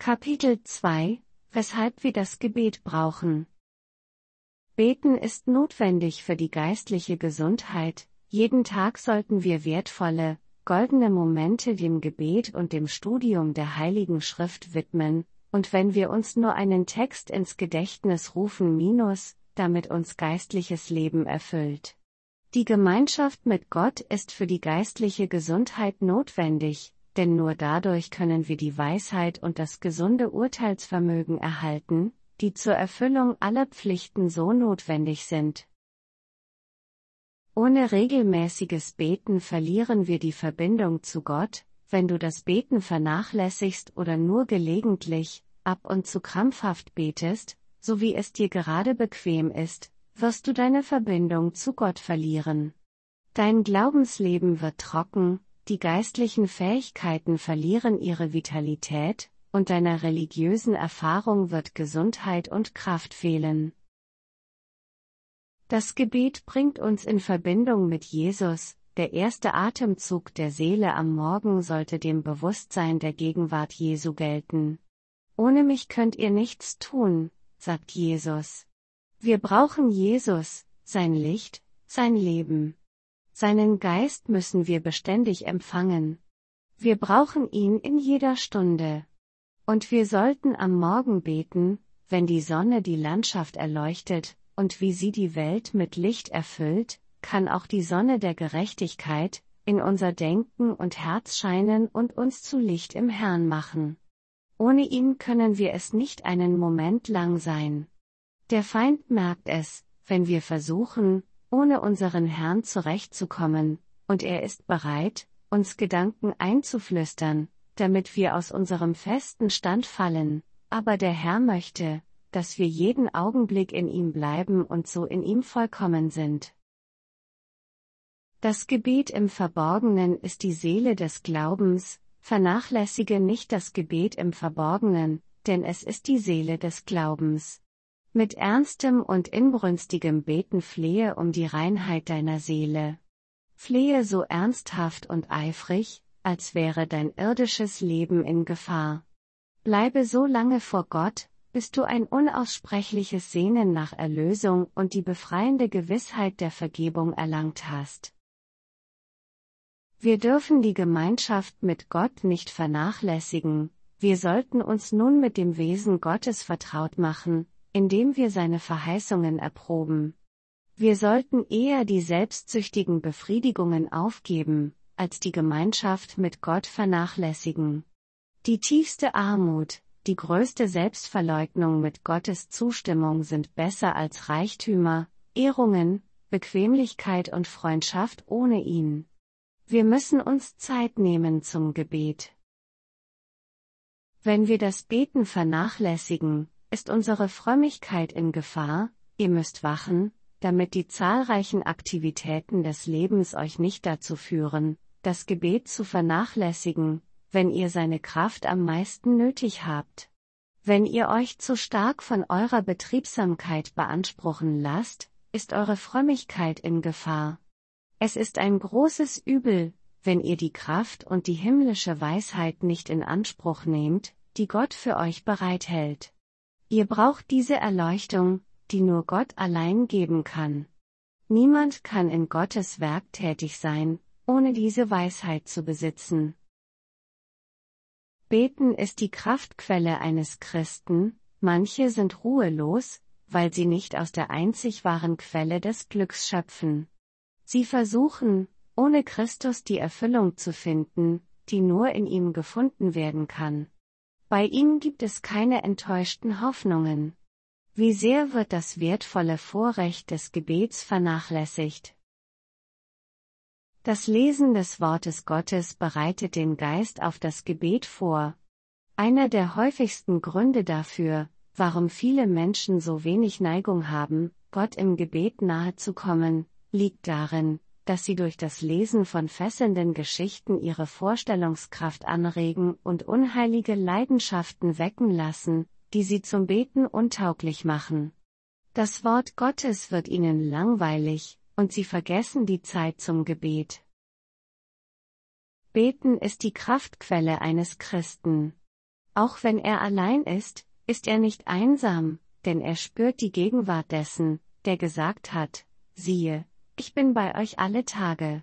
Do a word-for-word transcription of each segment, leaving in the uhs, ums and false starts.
Kapitel zwei: Weshalb wir das Gebet brauchen. Beten ist notwendig für die geistliche Gesundheit. Jeden Tag sollten wir wertvolle, goldene Momente dem Gebet und dem Studium der Heiligen Schrift widmen, und wenn wir uns nur einen Text ins Gedächtnis rufen minus, damit uns geistliches Leben erfüllt. Die Gemeinschaft mit Gott ist für die geistliche Gesundheit notwendig, denn nur dadurch können wir die Weisheit und das gesunde Urteilsvermögen erhalten, die zur Erfüllung aller Pflichten so notwendig sind. Ohne regelmäßiges Beten verlieren wir die Verbindung zu Gott. Wenn du das Beten vernachlässigst oder nur gelegentlich, ab und zu krampfhaft betest, so wie es dir gerade bequem ist, wirst du deine Verbindung zu Gott verlieren. Dein Glaubensleben wird trocken, die geistlichen Fähigkeiten verlieren ihre Vitalität, und deiner religiösen Erfahrung wird Gesundheit und Kraft fehlen. Das Gebet bringt uns in Verbindung mit Jesus. Der erste Atemzug der Seele am Morgen sollte dem Bewusstsein der Gegenwart Jesu gelten. Ohne mich könnt ihr nichts tun, sagt Jesus. Wir brauchen Jesus, sein Licht, sein Leben. Seinen Geist müssen wir beständig empfangen. Wir brauchen ihn in jeder Stunde. Und wir sollten am Morgen beten, wenn die Sonne die Landschaft erleuchtet, und wie sie die Welt mit Licht erfüllt, kann auch die Sonne der Gerechtigkeit in unser Denken und Herz scheinen und uns zu Licht im Herrn machen. Ohne ihn können wir es nicht einen Moment lang sein. Der Feind merkt es, wenn wir versuchen, ohne unseren Herrn zurechtzukommen, und er ist bereit, uns Gedanken einzuflüstern, damit wir aus unserem festen Stand fallen, aber der Herr möchte, dass wir jeden Augenblick in ihm bleiben und so in ihm vollkommen sind. Das Gebet im Verborgenen ist die Seele des Glaubens. Vernachlässige nicht das Gebet im Verborgenen, denn es ist die Seele des Glaubens. Mit ernstem und inbrünstigem Beten flehe um die Reinheit deiner Seele. Flehe so ernsthaft und eifrig, als wäre dein irdisches Leben in Gefahr. Bleibe so lange vor Gott, bis du ein unaussprechliches Sehnen nach Erlösung und die befreiende Gewissheit der Vergebung erlangt hast. Wir dürfen die Gemeinschaft mit Gott nicht vernachlässigen. Wir sollten uns nun mit dem Wesen Gottes vertraut machen, indem wir seine Verheißungen erproben. Wir sollten eher die selbstsüchtigen Befriedigungen aufgeben, als die Gemeinschaft mit Gott vernachlässigen. Die tiefste Armut, die größte Selbstverleugnung mit Gottes Zustimmung sind besser als Reichtümer, Ehrungen, Bequemlichkeit und Freundschaft ohne ihn. Wir müssen uns Zeit nehmen zum Gebet. Wenn wir das Beten vernachlässigen, ist unsere Frömmigkeit in Gefahr. Ihr müsst wachen, damit die zahlreichen Aktivitäten des Lebens euch nicht dazu führen, das Gebet zu vernachlässigen, wenn ihr seine Kraft am meisten nötig habt. Wenn ihr euch zu stark von eurer Betriebsamkeit beanspruchen lasst, ist eure Frömmigkeit in Gefahr. Es ist ein großes Übel, wenn ihr die Kraft und die himmlische Weisheit nicht in Anspruch nehmt, die Gott für euch bereithält. Ihr braucht diese Erleuchtung, die nur Gott allein geben kann. Niemand kann in Gottes Werk tätig sein, ohne diese Weisheit zu besitzen. Beten ist die Kraftquelle eines Christen. Manche sind ruhelos, weil sie nicht aus der einzig wahren Quelle des Glücks schöpfen. Sie versuchen, ohne Christus die Erfüllung zu finden, die nur in ihm gefunden werden kann. Bei ihm gibt es keine enttäuschten Hoffnungen. Wie sehr wird das wertvolle Vorrecht des Gebets vernachlässigt? Das Lesen des Wortes Gottes bereitet den Geist auf das Gebet vor. Einer der häufigsten Gründe dafür, warum viele Menschen so wenig Neigung haben, Gott im Gebet nahezukommen, liegt darin, dass sie durch das Lesen von fesselnden Geschichten ihre Vorstellungskraft anregen und unheilige Leidenschaften wecken lassen, die sie zum Beten untauglich machen. Das Wort Gottes wird ihnen langweilig, und sie vergessen die Zeit zum Gebet. Beten ist die Kraftquelle eines Christen. Auch wenn er allein ist, ist er nicht einsam, denn er spürt die Gegenwart dessen, der gesagt hat, siehe, ich bin bei euch alle Tage.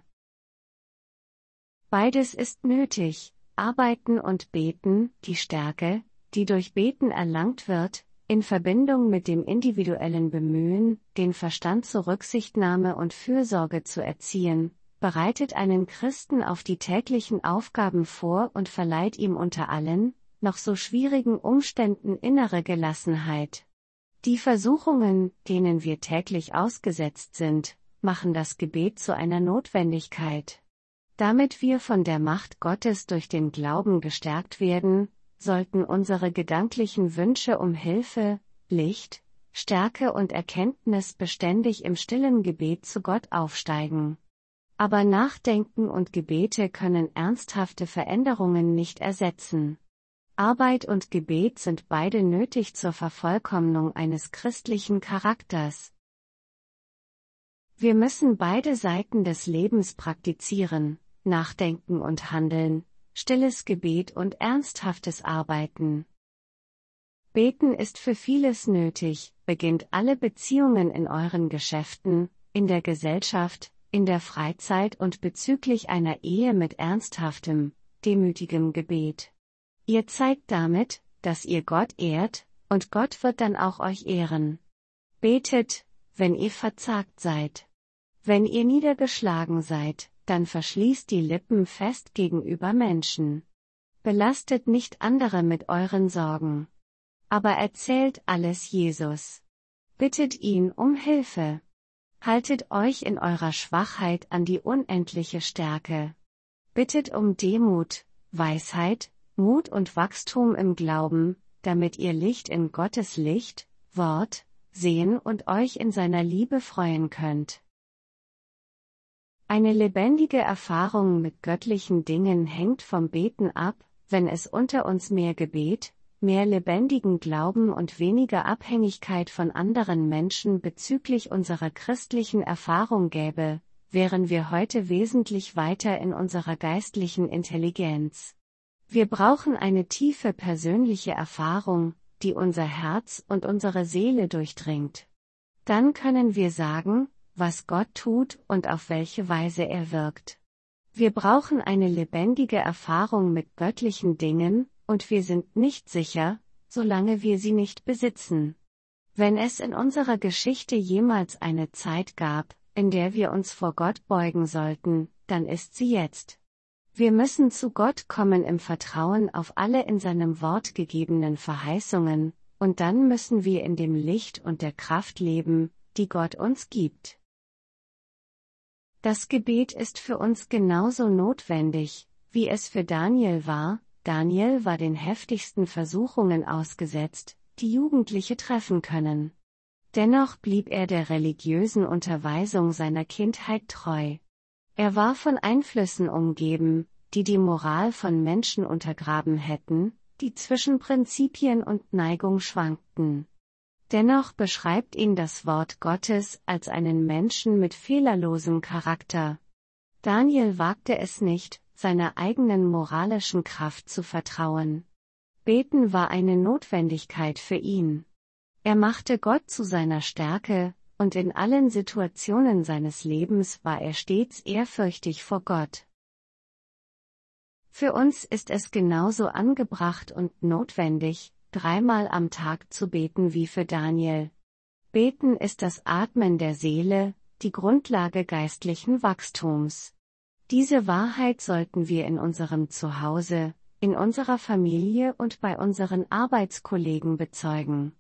Beides ist nötig, Arbeiten und Beten, die Stärke, die durch Beten erlangt wird, in Verbindung mit dem individuellen Bemühen, den Verstand zur Rücksichtnahme und Fürsorge zu erziehen, bereitet einen Christen auf die täglichen Aufgaben vor und verleiht ihm unter allen, noch so schwierigen Umständen innere Gelassenheit. Die Versuchungen, denen wir täglich ausgesetzt sind, machen das Gebet zu einer Notwendigkeit. Damit wir von der Macht Gottes durch den Glauben gestärkt werden, sollten unsere gedanklichen Wünsche um Hilfe, Licht, Stärke und Erkenntnis beständig im stillen Gebet zu Gott aufsteigen. Aber Nachdenken und Gebete können ernsthafte Veränderungen nicht ersetzen. Arbeit und Gebet sind beide nötig zur Vervollkommnung eines christlichen Charakters. Wir müssen beide Seiten des Lebens praktizieren, Nachdenken und Handeln, stilles Gebet und ernsthaftes Arbeiten. Beten ist für vieles nötig, beginnt alle Beziehungen in euren Geschäften, in der Gesellschaft, in der Freizeit und bezüglich einer Ehe mit ernsthaftem, demütigem Gebet. Ihr zeigt damit, dass ihr Gott ehrt, und Gott wird dann auch euch ehren. Betet, wenn ihr verzagt seid. Wenn ihr niedergeschlagen seid, dann verschließt die Lippen fest gegenüber Menschen. Belastet nicht andere mit euren Sorgen. Aber erzählt alles Jesus. Bittet ihn um Hilfe. Haltet euch in eurer Schwachheit an die unendliche Stärke. Bittet um Demut, Weisheit, Mut und Wachstum im Glauben, damit ihr Licht in Gottes Licht, Wort, sehen und euch in seiner Liebe freuen könnt. Eine lebendige Erfahrung mit göttlichen Dingen hängt vom Beten ab, wenn es unter uns mehr Gebet, mehr lebendigen Glauben und weniger Abhängigkeit von anderen Menschen bezüglich unserer christlichen Erfahrung gäbe, wären wir heute wesentlich weiter in unserer geistlichen Intelligenz. Wir brauchen eine tiefe persönliche Erfahrung, die unser Herz und unsere Seele durchdringt. Dann können wir sagen, was Gott tut und auf welche Weise er wirkt. Wir brauchen eine lebendige Erfahrung mit göttlichen Dingen, und wir sind nicht sicher, solange wir sie nicht besitzen. Wenn es in unserer Geschichte jemals eine Zeit gab, in der wir uns vor Gott beugen sollten, dann ist sie jetzt. Wir müssen zu Gott kommen im Vertrauen auf alle in seinem Wort gegebenen Verheißungen, und dann müssen wir in dem Licht und der Kraft leben, die Gott uns gibt. Das Gebet ist für uns genauso notwendig, wie es für Daniel war. Daniel war den heftigsten Versuchungen ausgesetzt, die Jugendliche treffen können. Dennoch blieb er der religiösen Unterweisung seiner Kindheit treu. Er war von Einflüssen umgeben, die die Moral von Menschen untergraben hätten, die zwischen Prinzipien und Neigung schwankten. Dennoch beschreibt ihn das Wort Gottes als einen Menschen mit fehlerlosem Charakter. Daniel wagte es nicht, seiner eigenen moralischen Kraft zu vertrauen. Beten war eine Notwendigkeit für ihn. Er machte Gott zu seiner Stärke, und in allen Situationen seines Lebens war er stets ehrfürchtig vor Gott. Für uns ist es genauso angebracht und notwendig, dreimal am Tag zu beten wie für Daniel. Beten ist das Atmen der Seele, die Grundlage geistlichen Wachstums. Diese Wahrheit sollten wir in unserem Zuhause, in unserer Familie und bei unseren Arbeitskollegen bezeugen.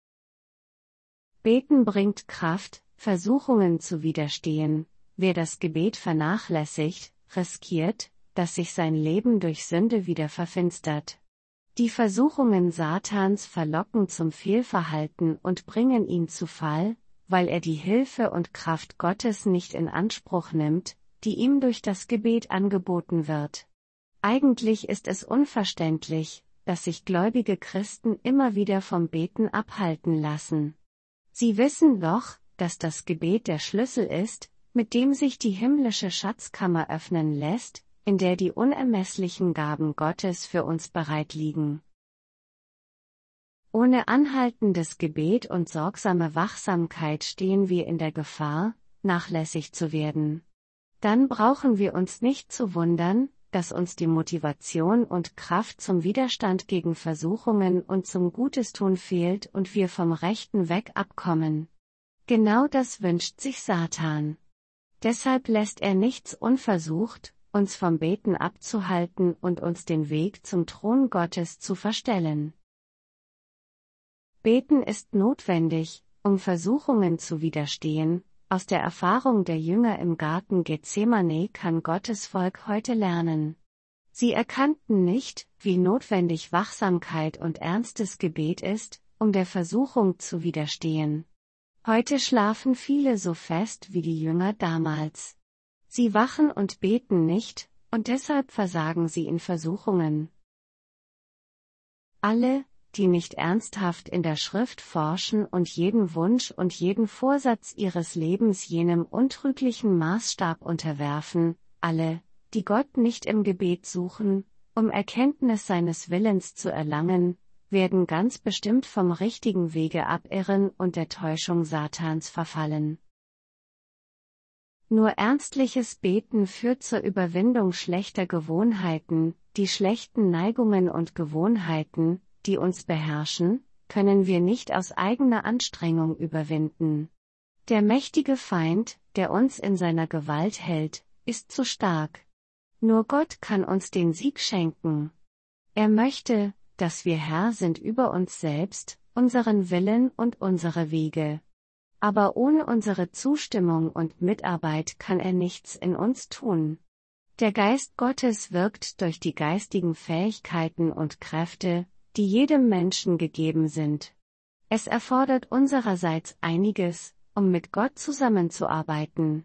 Beten bringt Kraft, Versuchungen zu widerstehen. Wer das Gebet vernachlässigt, riskiert, dass sich sein Leben durch Sünde wieder verfinstert. Die Versuchungen Satans verlocken zum Fehlverhalten und bringen ihn zu Fall, weil er die Hilfe und Kraft Gottes nicht in Anspruch nimmt, die ihm durch das Gebet angeboten wird. Eigentlich ist es unverständlich, dass sich gläubige Christen immer wieder vom Beten abhalten lassen. Sie wissen doch, dass das Gebet der Schlüssel ist, mit dem sich die himmlische Schatzkammer öffnen lässt, in der die unermesslichen Gaben Gottes für uns bereit liegen. Ohne anhaltendes Gebet und sorgsame Wachsamkeit stehen wir in der Gefahr, nachlässig zu werden. Dann brauchen wir uns nicht zu wundern, dass uns die Motivation und Kraft zum Widerstand gegen Versuchungen und zum Gutestun fehlt und wir vom rechten Weg abkommen. Genau das wünscht sich Satan. Deshalb lässt er nichts unversucht, uns vom Beten abzuhalten und uns den Weg zum Thron Gottes zu verstellen. Beten ist notwendig, um Versuchungen zu widerstehen. Aus der Erfahrung der Jünger im Garten Gethsemane kann Gottes Volk heute lernen. Sie erkannten nicht, wie notwendig Wachsamkeit und ernstes Gebet ist, um der Versuchung zu widerstehen. Heute schlafen viele so fest wie die Jünger damals. Sie wachen und beten nicht, und deshalb versagen sie in Versuchungen. Alle, die nicht ernsthaft in der Schrift forschen und jeden Wunsch und jeden Vorsatz ihres Lebens jenem untrüglichen Maßstab unterwerfen, alle, die Gott nicht im Gebet suchen, um Erkenntnis seines Willens zu erlangen, werden ganz bestimmt vom richtigen Wege abirren und der Täuschung Satans verfallen. Nur ernstliches Beten führt zur Überwindung schlechter Gewohnheiten, die schlechten Neigungen und Gewohnheiten, die uns beherrschen, können wir nicht aus eigener Anstrengung überwinden. Der mächtige Feind, der uns in seiner Gewalt hält, ist zu stark. Nur Gott kann uns den Sieg schenken. Er möchte, dass wir Herr sind über uns selbst, unseren Willen und unsere Wege. Aber ohne unsere Zustimmung und Mitarbeit kann er nichts in uns tun. Der Geist Gottes wirkt durch die geistigen Fähigkeiten und Kräfte, die jedem Menschen gegeben sind. Es erfordert unsererseits einiges, um mit Gott zusammenzuarbeiten.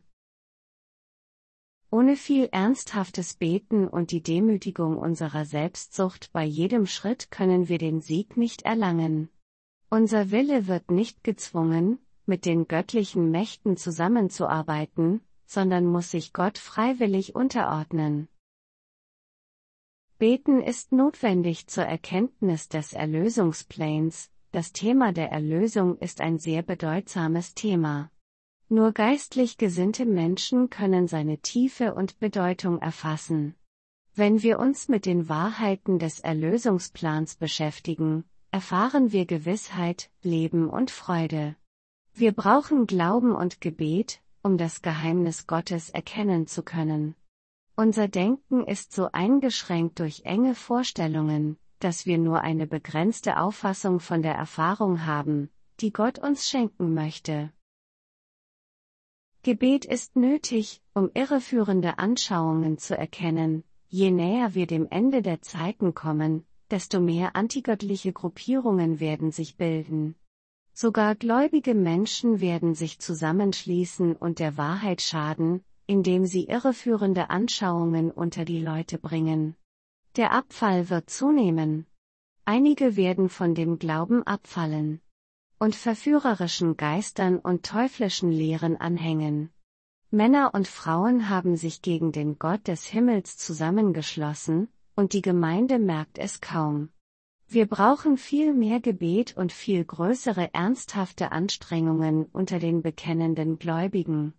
Ohne viel ernsthaftes Beten und die Demütigung unserer Selbstsucht bei jedem Schritt können wir den Sieg nicht erlangen. Unser Wille wird nicht gezwungen, mit den göttlichen Mächten zusammenzuarbeiten, sondern muss sich Gott freiwillig unterordnen. Beten ist notwendig zur Erkenntnis des Erlösungsplans. Das Thema der Erlösung ist ein sehr bedeutsames Thema. Nur geistlich gesinnte Menschen können seine Tiefe und Bedeutung erfassen. Wenn wir uns mit den Wahrheiten des Erlösungsplans beschäftigen, erfahren wir Gewissheit, Leben und Freude. Wir brauchen Glauben und Gebet, um das Geheimnis Gottes erkennen zu können. Unser Denken ist so eingeschränkt durch enge Vorstellungen, dass wir nur eine begrenzte Auffassung von der Erfahrung haben, die Gott uns schenken möchte. Gebet ist nötig, um irreführende Anschauungen zu erkennen. Je näher wir dem Ende der Zeiten kommen, desto mehr antigöttliche Gruppierungen werden sich bilden. Sogar gläubige Menschen werden sich zusammenschließen und der Wahrheit schaden, indem sie irreführende Anschauungen unter die Leute bringen. Der Abfall wird zunehmen. Einige werden von dem Glauben abfallen und verführerischen Geistern und teuflischen Lehren anhängen. Männer und Frauen haben sich gegen den Gott des Himmels zusammengeschlossen, und die Gemeinde merkt es kaum. Wir brauchen viel mehr Gebet und viel größere ernsthafte Anstrengungen unter den bekennenden Gläubigen.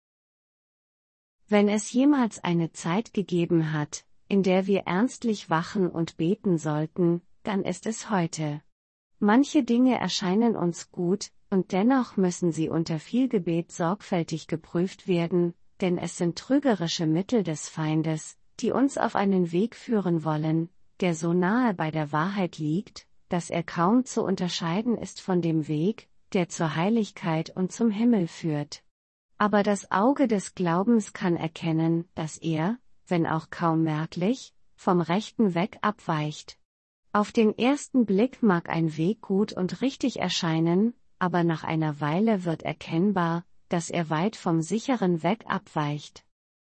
Wenn es jemals eine Zeit gegeben hat, in der wir ernstlich wachen und beten sollten, dann ist es heute. Manche Dinge erscheinen uns gut, und dennoch müssen sie unter viel Gebet sorgfältig geprüft werden, denn es sind trügerische Mittel des Feindes, die uns auf einen Weg führen wollen, der so nahe bei der Wahrheit liegt, dass er kaum zu unterscheiden ist von dem Weg, der zur Heiligkeit und zum Himmel führt. Aber das Auge des Glaubens kann erkennen, dass er, wenn auch kaum merklich, vom rechten Weg abweicht. Auf den ersten Blick mag ein Weg gut und richtig erscheinen, aber nach einer Weile wird erkennbar, dass er weit vom sicheren Weg abweicht.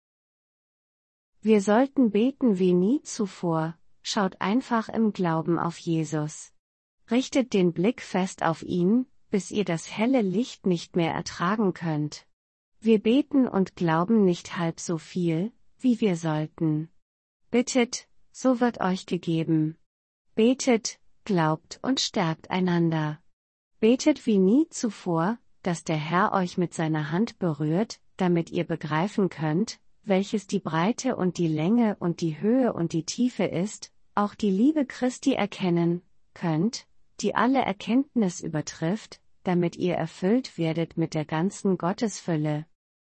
Wir sollten beten wie nie zuvor. Schaut einfach im Glauben auf Jesus. Richtet den Blick fest auf ihn, bis ihr das helle Licht nicht mehr ertragen könnt. Wir beten und glauben nicht halb so viel, wie wir sollten. Bittet, so wird euch gegeben. Betet, glaubt und stärkt einander. Betet wie nie zuvor, dass der Herr euch mit seiner Hand berührt, damit ihr begreifen könnt, welches die Breite und die Länge und die Höhe und die Tiefe ist, auch die Liebe Christi erkennen könnt, die alle Erkenntnis übertrifft, damit ihr erfüllt werdet mit der ganzen Gottesfülle.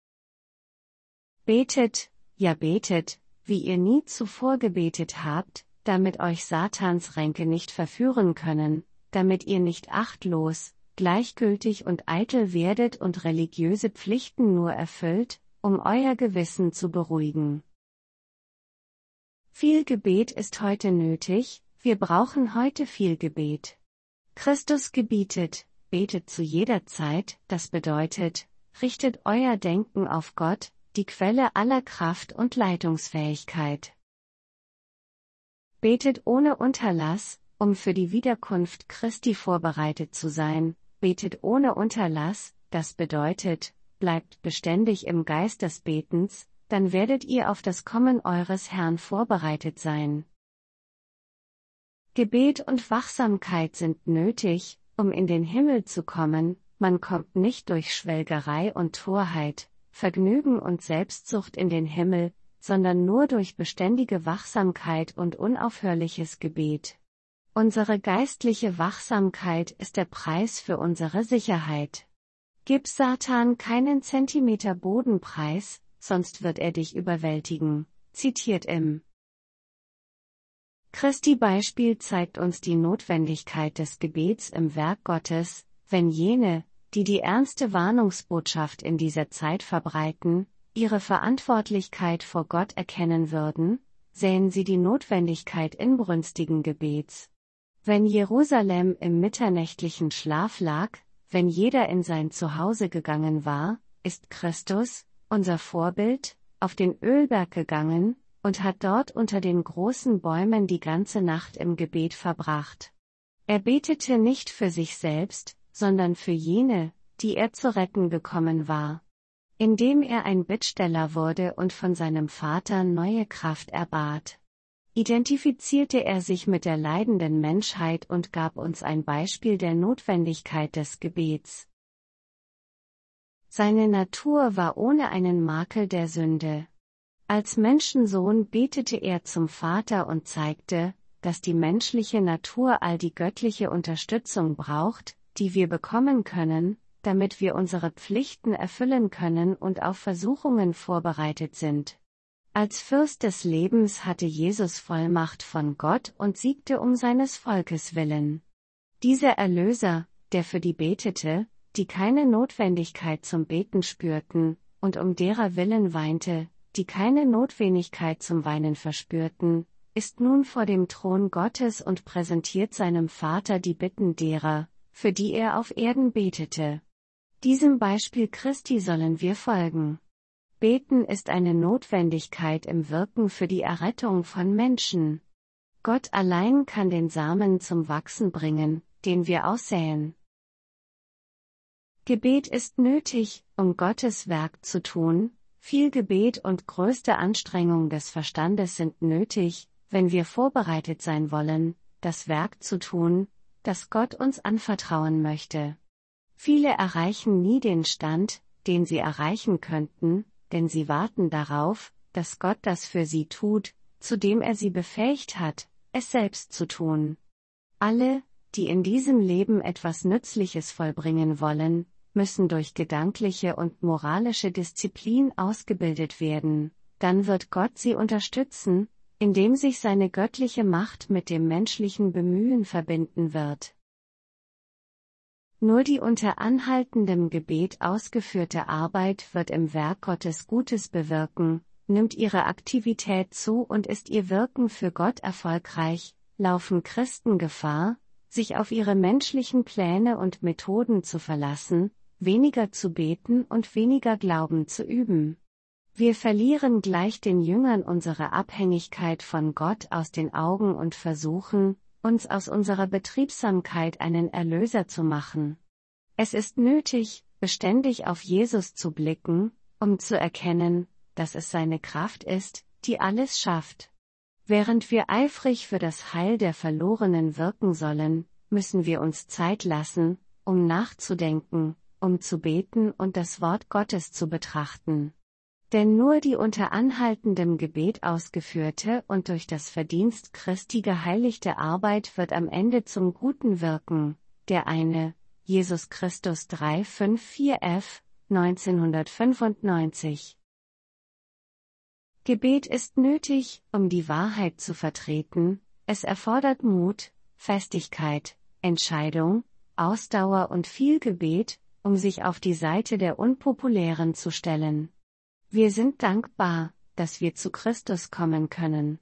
Betet, ja betet, wie ihr nie zuvor gebetet habt, damit euch Satans Ränke nicht verführen können, damit ihr nicht achtlos, gleichgültig und eitel werdet und religiöse Pflichten nur erfüllt, um euer Gewissen zu beruhigen. Viel Gebet ist heute nötig, wir brauchen heute viel Gebet. Christus gebietet, betet zu jeder Zeit, das bedeutet, richtet euer Denken auf Gott, die Quelle aller Kraft und Leitungsfähigkeit. Betet ohne Unterlass, um für die Wiederkunft Christi vorbereitet zu sein, betet ohne Unterlass, das bedeutet, bleibt beständig im Geist des Betens, dann werdet ihr auf das Kommen eures Herrn vorbereitet sein. Gebet und Wachsamkeit sind nötig, um in den Himmel zu kommen, man kommt nicht durch Schwelgerei und Torheit, Vergnügen und Selbstsucht in den Himmel, sondern nur durch beständige Wachsamkeit und unaufhörliches Gebet. Unsere geistliche Wachsamkeit ist der Preis für unsere Sicherheit. Gib Satan keinen Zentimeter Bodenpreis, sonst wird er dich überwältigen, zitiert im Christi Beispiel zeigt uns die Notwendigkeit des Gebets im Werk Gottes, wenn jene, die die ernste Warnungsbotschaft in dieser Zeit verbreiten, ihre Verantwortlichkeit vor Gott erkennen würden, sähen sie die Notwendigkeit inbrünstigen Gebets. Wenn Jerusalem im mitternächtlichen Schlaf lag, wenn jeder in sein Zuhause gegangen war, ist Christus, unser Vorbild, auf den Ölberg gegangen und hat dort unter den großen Bäumen die ganze Nacht im Gebet verbracht. Er betete nicht für sich selbst, sondern für jene, die er zu retten gekommen war. Indem er ein Bittsteller wurde und von seinem Vater neue Kraft erbat, identifizierte er sich mit der leidenden Menschheit und gab uns ein Beispiel der Notwendigkeit des Gebets. Seine Natur war ohne einen Makel der Sünde. Als Menschensohn betete er zum Vater und zeigte, dass die menschliche Natur all die göttliche Unterstützung braucht, die wir bekommen können, damit wir unsere Pflichten erfüllen können und auf Versuchungen vorbereitet sind. Als Fürst des Lebens hatte Jesus Vollmacht von Gott und siegte um seines Volkes willen. Dieser Erlöser, der für die betete, die keine Notwendigkeit zum Beten spürten, und um derer Willen weinte, die keine Notwendigkeit zum Weinen verspürten, ist nun vor dem Thron Gottes und präsentiert seinem Vater die Bitten derer, für die er auf Erden betete. Diesem Beispiel Christi sollen wir folgen. Beten ist eine Notwendigkeit im Wirken für die Errettung von Menschen. Gott allein kann den Samen zum Wachsen bringen, den wir aussäen. Gebet ist nötig, um Gottes Werk zu tun. Viel Gebet und größte Anstrengung des Verstandes sind nötig, wenn wir vorbereitet sein wollen, das Werk zu tun, das Gott uns anvertrauen möchte. Viele erreichen nie den Stand, den sie erreichen könnten, denn sie warten darauf, dass Gott das für sie tut, zu dem er sie befähigt hat, es selbst zu tun. Alle, die in diesem Leben etwas Nützliches vollbringen wollen, müssen durch gedankliche und moralische Disziplin ausgebildet werden, dann wird Gott sie unterstützen, indem sich seine göttliche Macht mit dem menschlichen Bemühen verbinden wird. Nur die unter anhaltendem Gebet ausgeführte Arbeit wird im Werk Gottes Gutes bewirken, nimmt ihre Aktivität zu und ist ihr Wirken für Gott erfolgreich, laufen Christen Gefahr, sich auf ihre menschlichen Pläne und Methoden zu verlassen, weniger zu beten und weniger Glauben zu üben. Wir verlieren gleich den Jüngern unsere Abhängigkeit von Gott aus den Augen und versuchen, uns aus unserer Betriebsamkeit einen Erlöser zu machen. Es ist nötig, beständig auf Jesus zu blicken, um zu erkennen, dass es seine Kraft ist, die alles schafft. Während wir eifrig für das Heil der Verlorenen wirken sollen, müssen wir uns Zeit lassen, um nachzudenken, um zu beten und das Wort Gottes zu betrachten. Denn nur die unter anhaltendem Gebet ausgeführte und durch das Verdienst Christi geheiligte Arbeit wird am Ende zum Guten wirken. Der eine, Jesus Christus drei fünf vier f, neunzehnhundertfünfundneunzig. Gebet ist nötig, um die Wahrheit zu vertreten, es erfordert Mut, Festigkeit, Entscheidung, Ausdauer und viel Gebet, um sich auf die Seite der Unpopulären zu stellen. Wir sind dankbar, dass wir zu Christus kommen können.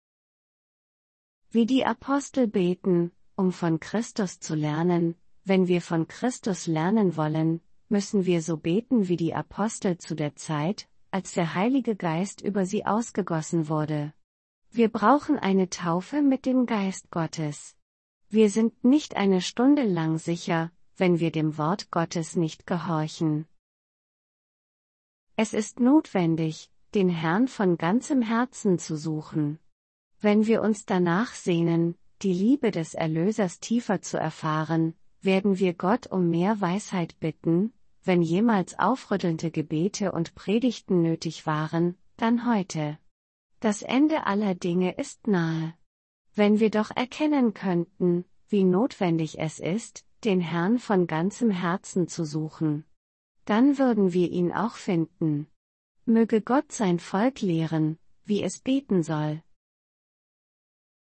Wie die Apostel beten, um von Christus zu lernen, wenn wir von Christus lernen wollen, müssen wir so beten wie die Apostel zu der Zeit, als der Heilige Geist über sie ausgegossen wurde. Wir brauchen eine Taufe mit dem Geist Gottes. Wir sind nicht eine Stunde lang sicher, wenn wir dem Wort Gottes nicht gehorchen. Es ist notwendig, den Herrn von ganzem Herzen zu suchen. Wenn wir uns danach sehnen, die Liebe des Erlösers tiefer zu erfahren, werden wir Gott um mehr Weisheit bitten. Wenn jemals aufrüttelnde Gebete und Predigten nötig waren, dann heute. Das Ende aller Dinge ist nahe. Wenn wir doch erkennen könnten, wie notwendig es ist, den Herrn von ganzem Herzen zu suchen, dann würden wir ihn auch finden. Möge Gott sein Volk lehren, wie es beten soll.